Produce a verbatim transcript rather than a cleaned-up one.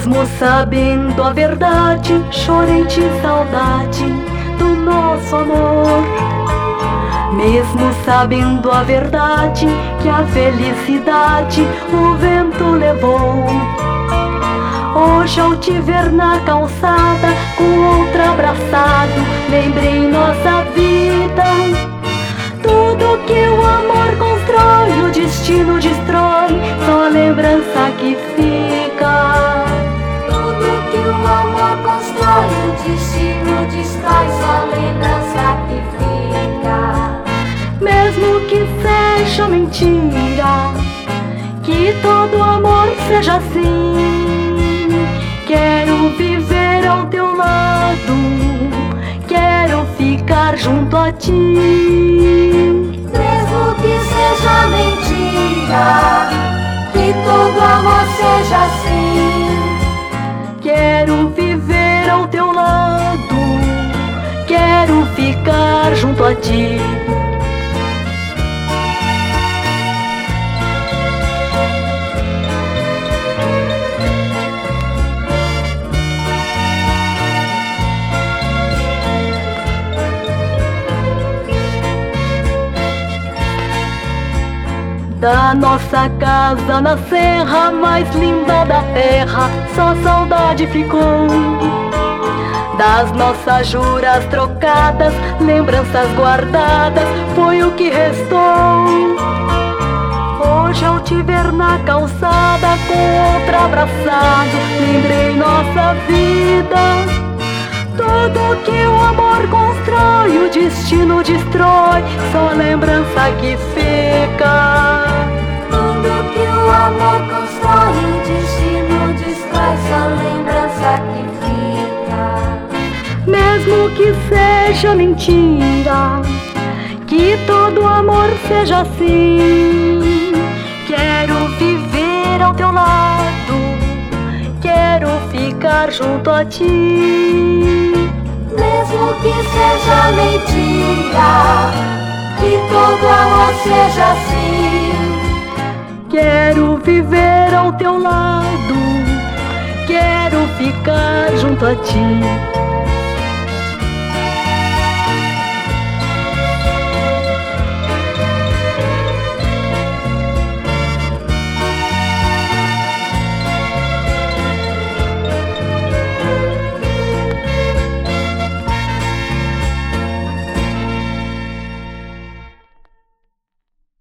Mesmo sabendo a verdade, chorei de saudade do nosso amor. Mesmo sabendo a verdade, que a felicidade o vento levou. Hoje ao te ver na calçada, com outro abraçado, lembrei nossa vida. Tudo que o amor constrói, o destino destrói, só a lembrança que fica. Tudo que o amor constrói, o destino destrói, só a lembrança que fica. Mesmo que seja mentira, que todo amor seja assim. Quero viver ao teu lado, quero ficar junto a ti. Mesmo que seja mentira, que todo amor seja assim. Quero viver ao teu lado, quero ficar junto a ti. Da nossa casa na serra, mais linda da terra, só saudade ficou. Das nossas juras trocadas, lembranças guardadas, foi o que restou. Hoje ao te ver na calçada, com outro abraçado, lembrei nossa vida. Tudo que o amor constrói, o destino destrói, só a lembrança que fica. Tudo que o amor constrói, o destino destrói, só a lembrança que fica. Mesmo que seja mentira, que todo amor seja assim. Quero viver ao teu lado, quero ficar junto a ti. Mesmo que seja mentira, que todo amor seja assim. Quero viver ao teu lado, quero ficar junto a ti.